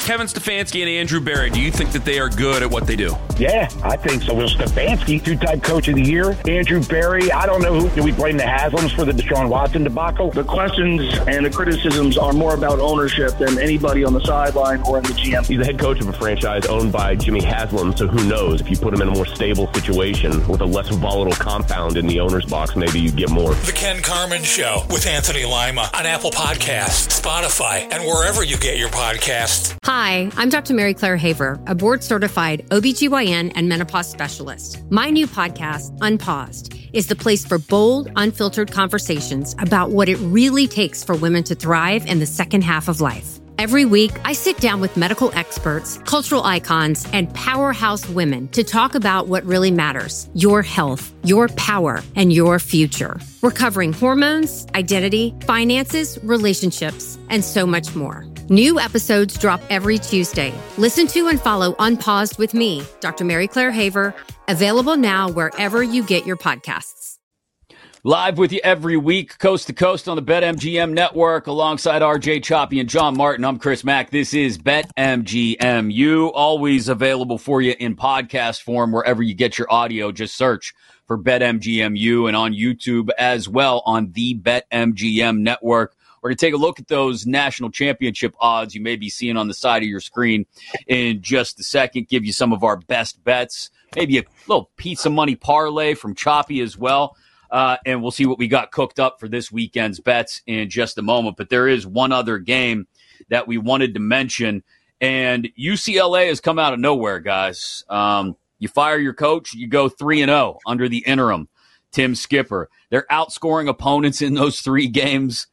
Kevin Stefanski and Andrew Berry, do you think that they are good at what they do? Yeah, I think so. Well, Stefanski, two-time coach of the year. Andrew Berry, I don't know who. Do we blame the Haslams for the Deshaun Watson debacle? The questions and the criticisms are more about ownership than anybody on the sideline or in the GM. He's the head coach of a franchise owned by Jimmy Haslam, so who knows? If you put him in a more stable situation with a less volatile compound in the owner's box, maybe you get more. The Ken Carman Show with Anthony Lima on Apple Podcasts, Spotify, and wherever you get your podcasts. Hi, I'm Dr. Mary Claire Haver, a board-certified OBGYN and menopause specialist. My new podcast, Unpaused, is the place for bold, unfiltered conversations about what it really takes for women to thrive in the second half of life. Every week, I sit down with medical experts, cultural icons, and powerhouse women to talk about what really matters: your health, your power, and your future. We're covering hormones, identity, finances, relationships, and so much more. New episodes drop every Tuesday. Listen to and follow Unpaused with me, Dr. Mary Claire Haver, available now wherever you get your podcasts. Live with you every week, coast to coast on the BetMGM network, alongside RJ Choppy and John Martin. I'm Chris Mack. This is BetMGMU, always available for you in podcast form wherever you get your audio. Just search for BetMGMU, and on YouTube as well on the BetMGM network. We're going to take a look at those national championship odds you may be seeing on the side of your screen in just a second, give you some of our best bets, maybe a little pizza money parlay from Choppy as well. And we'll see what we got cooked up for this weekend's bets in just a moment. But there is one other game that we wanted to mention, and UCLA has come out of nowhere, guys. You fire your coach, you go 3-0 under the interim, Tim Skipper. They're outscoring opponents in those three games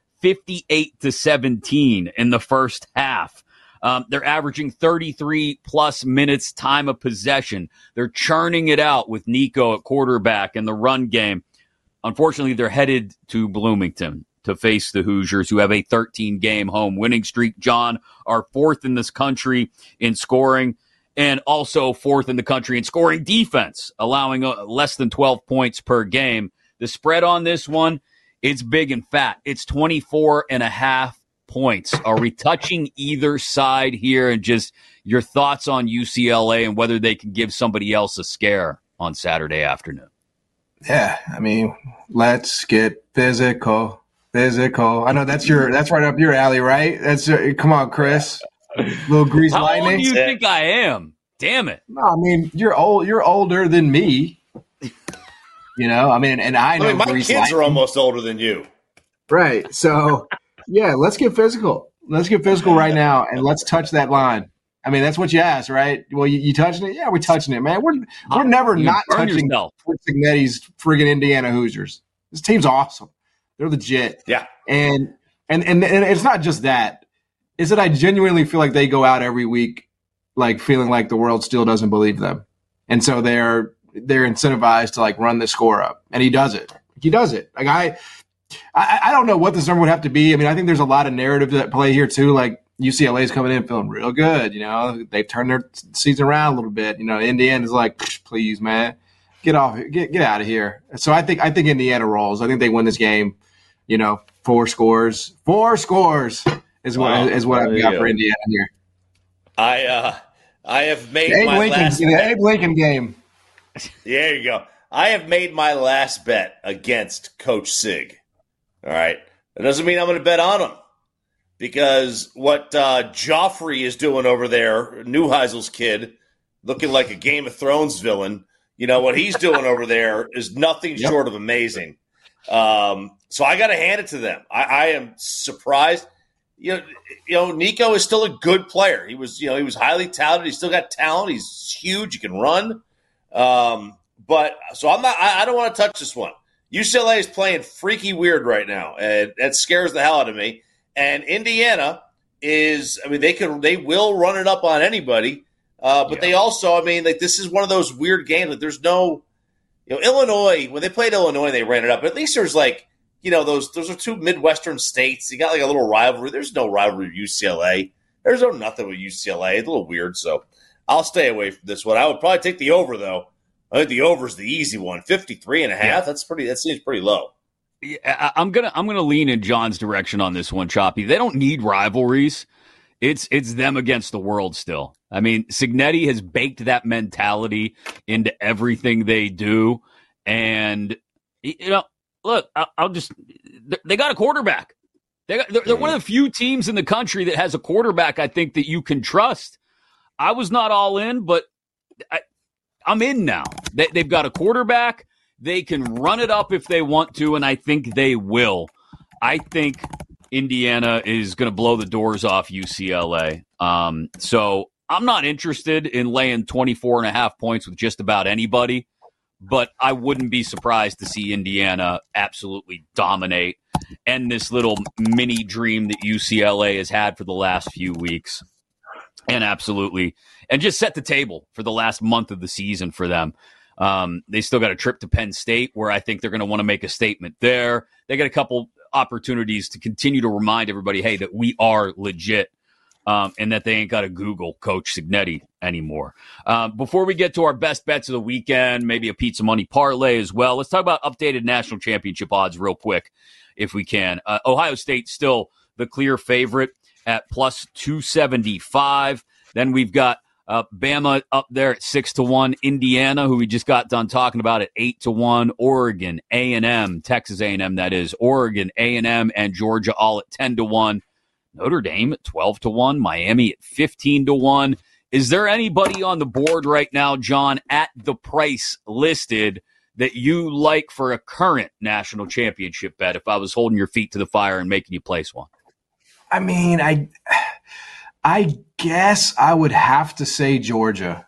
58-17 in the first half. They're averaging 33-plus minutes time of possession. They're churning it out with Nico at quarterback in the run game. Unfortunately, they're headed to Bloomington to face the Hoosiers, who have a 13-game home winning streak. John, are fourth in this country in scoring, and also fourth in the country in scoring defense, allowing less than 12 points per game. The spread on this one, it's big and fat. It's 24.5 points. Are we touching either side here? And just your thoughts on UCLA and whether they can give somebody else a scare on Saturday afternoon. Yeah, I mean, let's get physical. I know that's right up your alley, right? Come on, Chris. Little grease lightning. How old do you think I am? Damn it. No, I mean, you're older than me. You know, I mean, and I know my kids lightning are almost older than you. Right. So, yeah, let's get physical. Let's get physical right now, and let's touch that line. I mean, that's what you asked, right? Well, you touching it? Yeah, we're touching it, man. We're never not touching Fort Signetti's friggin' Indiana Hoosiers. This team's awesome. They're legit. Yeah. And it's not just that. It's that I genuinely feel like they go out every week like feeling like the world still doesn't believe them. And so they're incentivized to like run the score up. And he does it. Like I don't know what this number would have to be. I mean, I think there's a lot of narrative at play here too. Like, UCLA's coming in feeling real good. You know, they've turned their season around a little bit. You know, Indiana's like, please, man, get off, get out of here. So I think Indiana rolls. I think they win this game. You know, 4 scores is what I've got for Indiana here. I have made the Abe Lincoln game. There you go. I have made my last bet against Coach Sig. All right, that doesn't mean I'm going to bet on him. Because what Joffrey is doing over there, Neuheisel's kid, looking like a Game of Thrones villain, you know, what he's doing over there is nothing short of amazing. So I got to hand it to them. I am surprised. You know, Nico is still a good player. He was highly talented. He's still got talent. He's huge. He can run. But so I don't want to touch this one. UCLA is playing freaky weird right now, and that scares the hell out of me. And Indiana is, I mean, they will run it up on anybody, but they also, I mean, like this is one of those weird games. Like there's no, you know, Illinois, when they played Illinois, they ran it up. But at least there's like, you know, those are two Midwestern states. You got like a little rivalry. There's no rivalry with UCLA. There's nothing with UCLA. It's a little weird, so I'll stay away from this one. I would probably take the over though. I think the over is the easy one, 53.5. Yeah. That seems pretty low. Yeah, I'm gonna lean in John's direction on this one, Choppy. They don't need rivalries It's them against the world still. I mean, Cignetti has baked that mentality into everything they do. And, look, they got a quarterback. They're one of the few teams in the country that has a quarterback, I think, that you can trust. I was not all in, but I'm in now. They've got a quarterback. They can run it up if they want to, and I think they will. I think Indiana is going to blow the doors off UCLA. So I'm not interested in laying 24.5 points with just about anybody, but I wouldn't be surprised to see Indiana absolutely dominate, and this little mini dream that UCLA has had for the last few weeks. And just set the table for the last month of the season for them. They still got a trip to Penn State where I think they're going to want to make a statement there. They got a couple opportunities to continue to remind everybody, hey, that we are legit, and that they ain't got to Google Coach Cignetti anymore. Before we get to our best bets of the weekend, maybe a pizza money parlay as well, let's talk about updated national championship odds real quick, if we can. Ohio State still the clear favorite at plus 275. Then we've got Bama up there at 6-1. Indiana, who we just got done talking about, at 8-1. Oregon, A&M, Texas A&M, that is. Oregon, A&M, and Georgia all at 10-1. Notre Dame at 12-1. Miami at 15-1. Is there anybody on the board right now, John, at the price listed that you like for a current national championship bet if I was holding your feet to the fire and making you place one? I mean, I guess I would have to say Georgia,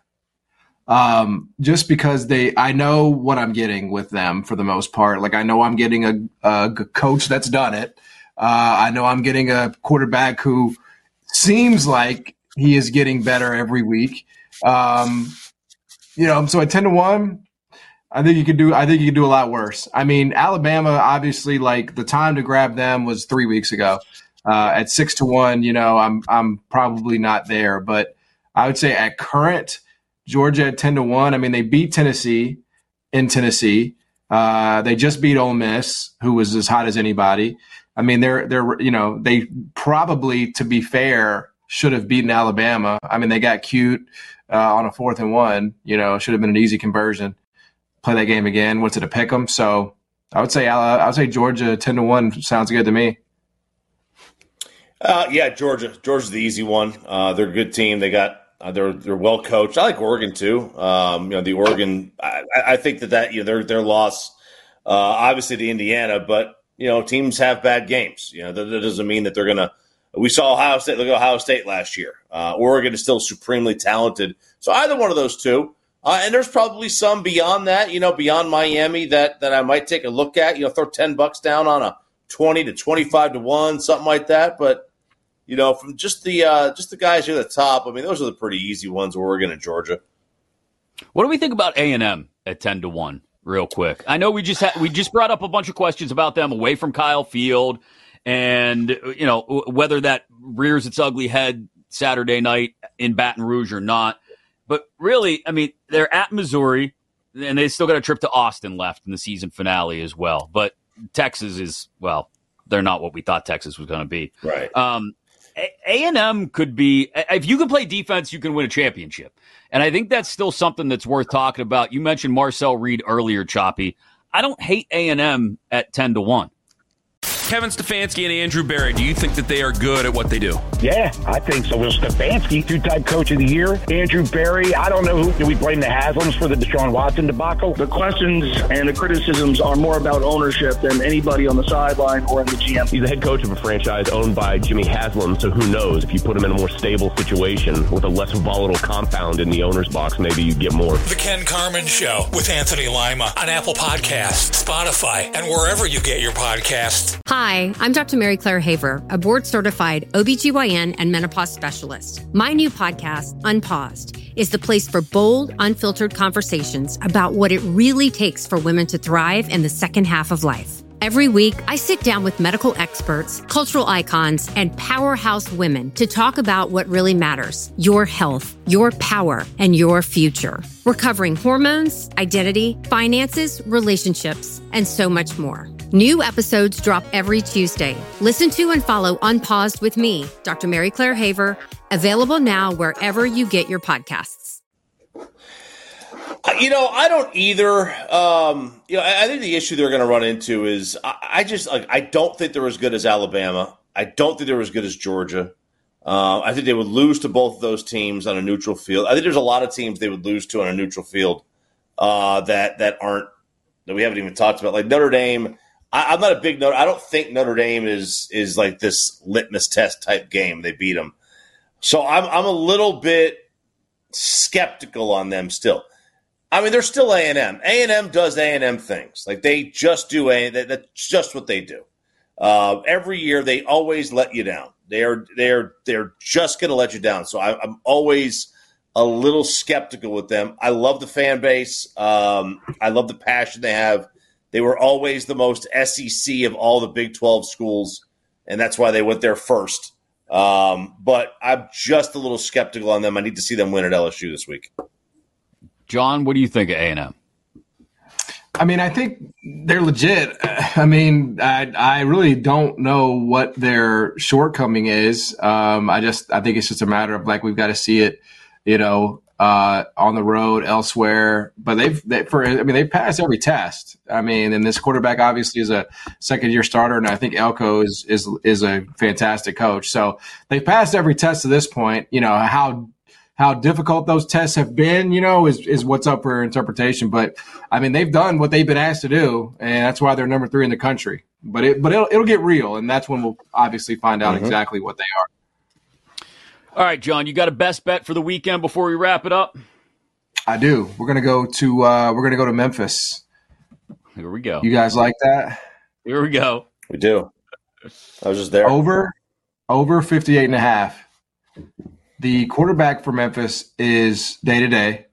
just because I know what I'm getting with them for the most part. Like, I know I'm getting a coach that's done it. I know I'm getting a quarterback who seems like he is getting better every week. So at 10-1, I think you could do a lot worse. I mean, Alabama, obviously, like, the time to grab them was 3 weeks ago. At 6-1, I'm probably not there, but I would say at current, Georgia at 10-1. I mean, they beat Tennessee in Tennessee. They just beat Ole Miss, who was as hot as anybody. I mean, they probably, to be fair, should have beaten Alabama. I mean, they got cute on a 4th and 1. Should have been an easy conversion. Play that game again. What's it, a pick 'em? So I would say Georgia 10-1 sounds good to me. Georgia's the easy one. They're a good team. They got they're well coached. I like Oregon too. The Oregon. I think that their loss, obviously to Indiana, but teams have bad games. That doesn't mean that they're gonna. We saw Ohio State. Look at Ohio State last year. Oregon is still supremely talented. So either one of those two. And there's probably some beyond that. Beyond Miami that I might take a look at. Throw $10 down on a 20 to 25-1, something like that. But from just the guys here at the top, I mean, those are the pretty easy ones, Oregon and Georgia. What do we think about A&M at 10-1, real quick? I know we just brought up a bunch of questions about them away from Kyle Field, and whether that rears its ugly head Saturday night in Baton Rouge or not. But really, I mean, they're at Missouri, and they still got a trip to Austin left in the season finale as well. But Texas is, well, they're not what we thought Texas was going to be. Right. A&M could be, if you can play defense, you can win a championship. And I think that's still something that's worth talking about. You mentioned Marcel Reed earlier, Choppy. I don't hate A&M at 10-1. Kevin Stefanski and Andrew Berry, do you think that they are good at what they do? Yeah, I think so. Will Stefanski, two-time coach of the year. Andrew Berry, I don't know who. Do we blame the Haslams for the Deshaun Watson debacle? The questions and the criticisms are more about ownership than anybody on the sideline or in the GM. He's the head coach of a franchise owned by Jimmy Haslam, so who knows? If you put him in a more stable situation with a less volatile compound in the owner's box, maybe you get more. The Ken Carman Show with Anthony Lima on Apple Podcasts, Spotify, and wherever you get your podcasts. Hi, I'm Dr. Mary Claire Haver, a board-certified OBGYN and menopause specialist. My new podcast, Unpaused, is the place for bold, unfiltered conversations about what it really takes for women to thrive in the second half of life. Every week, I sit down with medical experts, cultural icons, and powerhouse women to talk about what really matters: your health, your power, and your future. We're covering hormones, identity, finances, relationships, and so much more. New episodes drop every Tuesday. Listen to and follow Unpaused with me, Dr. Mary Claire Haver, Available now wherever you get your podcasts. I don't either. I think the issue they're going to run into is I don't think they're as good as Alabama. I don't think they're as good as Georgia. I think they would lose to both of those teams on a neutral field. I think there's a lot of teams they would lose to on a neutral field that we haven't even talked about. Like Notre Dame, I'm not a big Notre. I don't think Notre Dame is like this litmus test type game. They beat them, so I'm a little bit skeptical on them still. I mean, they're still A&M. A&M does A&M things. Like they just do that's just what they do. Every year they always let you down. They're just going to let you down. So I'm always a little skeptical with them. I love the fan base. I love the passion they have. They were always the most SEC of all the Big 12 schools, and that's why they went there first. But I'm just a little skeptical on them. I need to see them win at LSU this week. John, what do you think of A&M? I mean, I think they're legit. I mean, I really don't know what their shortcoming is. I think it's just a matter of we've got to see it, on the road elsewhere. But they've passed every test. I mean, and this quarterback obviously is a second-year starter, and I think Elko is a fantastic coach. So they've passed every test to this point. How difficult those tests have been, is what's up for interpretation. But I mean, they've done what they've been asked to do, and that's why they're number 3 in the country. But it'll get real, and that's when we'll obviously find out exactly what they are. All right, John, you got a best bet for the weekend before we wrap it up? I do. We're gonna go to Memphis. Here we go. You guys like that? Here we go. We do. I was just there. Over 58.5. The quarterback for Memphis is day-to-day.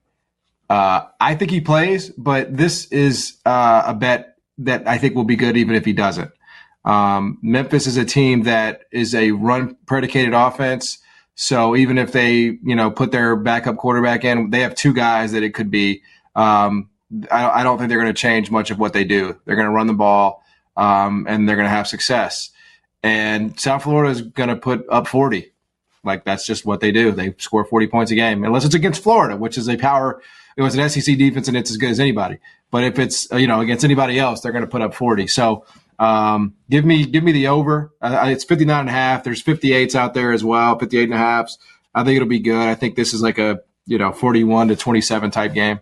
I think he plays, but this is a bet that I think will be good even if he doesn't. Memphis is a team that is a run-predicated offense, so even if they put their backup quarterback in, they have 2 guys that it could be. I don't think they're going to change much of what they do. They're going to run the ball, and they're going to have success. And South Florida is going to put up 40. That's just what they do. They score 40 points a game, unless it's against Florida, which is a power. It was an SEC defense, and it's as good as anybody. But if it's against anybody else, they're going to put up 40. So give me the over. It's 59.5. There's 58s out there as well, 58.5s. I think it'll be good. I think this is like a 41-27 type game.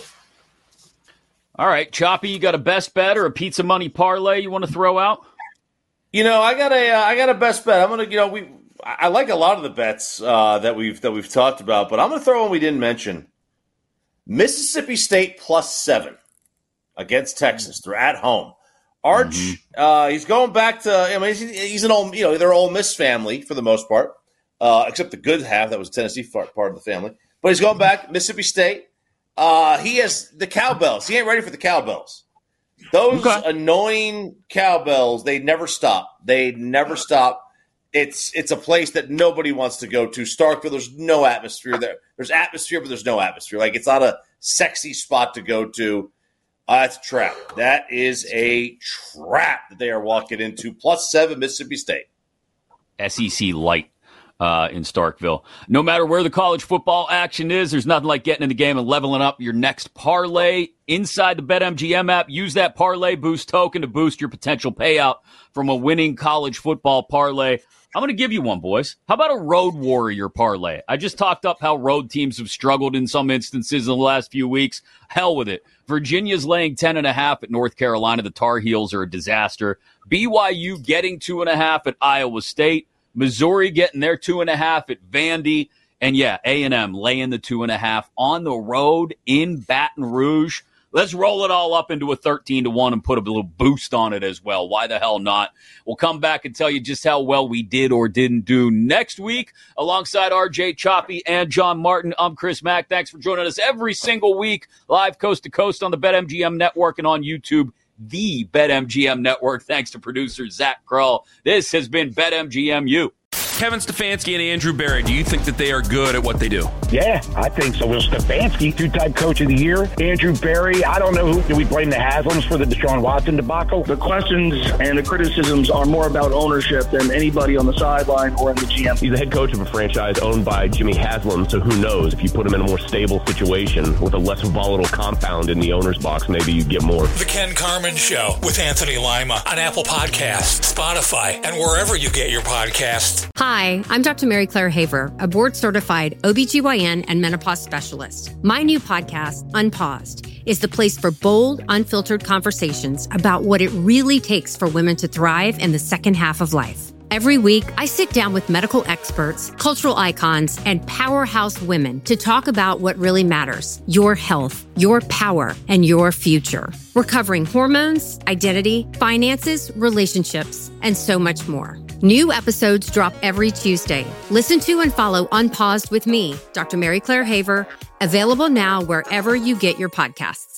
All right, Choppy, you got a best bet or a pizza money parlay you want to throw out? I got a best bet. I'm gonna I like a lot of the bets that we've talked about, but I'm going to throw one we didn't mention. Mississippi State +7 against Texas. They're at home. Arch, he's going back to. He's an old. They're Ole Miss family for the most part, except the good half that was Tennessee part of the family. But he's going back Mississippi State. He has the cowbells. He ain't ready for the cowbells. Those annoying cowbells. They never stop. It's a place that nobody wants to go to. Starkville, there's no atmosphere there. There's atmosphere, but there's no atmosphere. It's not a sexy spot to go to. That's a trap. That is a trap that they are walking into. +7 Mississippi State. SEC light in Starkville. No matter where the college football action is, there's nothing like getting in the game and leveling up your next parlay inside the BetMGM app. Use that Parlay Boost token to boost your potential payout from a winning college football parlay. I'm going to give you one, boys. How about a Road Warrior parlay? I just talked up how road teams have struggled in some instances in the last few weeks. Hell with it. Virginia's laying 10.5 at North Carolina. The Tar Heels are a disaster. BYU getting 2.5 at Iowa State. Missouri getting their 2.5 at Vandy. And yeah, A&M laying the 2.5 on the road in Baton Rouge. Let's roll it all up into a 13-1 and put a little boost on it as well. Why the hell not? We'll come back and tell you just how well we did or didn't do next week. Alongside RJ Choppy and John Martin, I'm Chris Mack. Thanks for joining us every single week, live coast to coast on the BetMGM Network and on YouTube, the BetMGM Network. Thanks to producer Zach Krull. This has been BetMGMU. Kevin Stefanski and Andrew Berry, do you think that they are good at what they do? Yeah, I think so. Will Stefanski, two-time coach of the year. Andrew Berry, I don't know who. Do we blame the Haslams for the Deshaun Watson debacle? The questions and the criticisms are more about ownership than anybody on the sideline or in the GM. He's the head coach of a franchise owned by Jimmy Haslam, so who knows? If you put him in a more stable situation with a less volatile compound in the owner's box, maybe you get more. The Ken Carman Show with Anthony Lima on Apple Podcasts, Spotify, and wherever you get your podcasts. Hi, I'm Dr. Mary Claire Haver, a board-certified OBGYN and menopause specialist. My new podcast, Unpaused, is the place for bold, unfiltered conversations about what it really takes for women to thrive in the second half of life. Every week, I sit down with medical experts, cultural icons, and powerhouse women to talk about what really matters: your health, your power, and your future. We're covering hormones, identity, finances, relationships, and so much more. New episodes drop every Tuesday. Listen to and follow Unpaused with me, Dr. Mary Claire Haver, available now wherever you get your podcasts.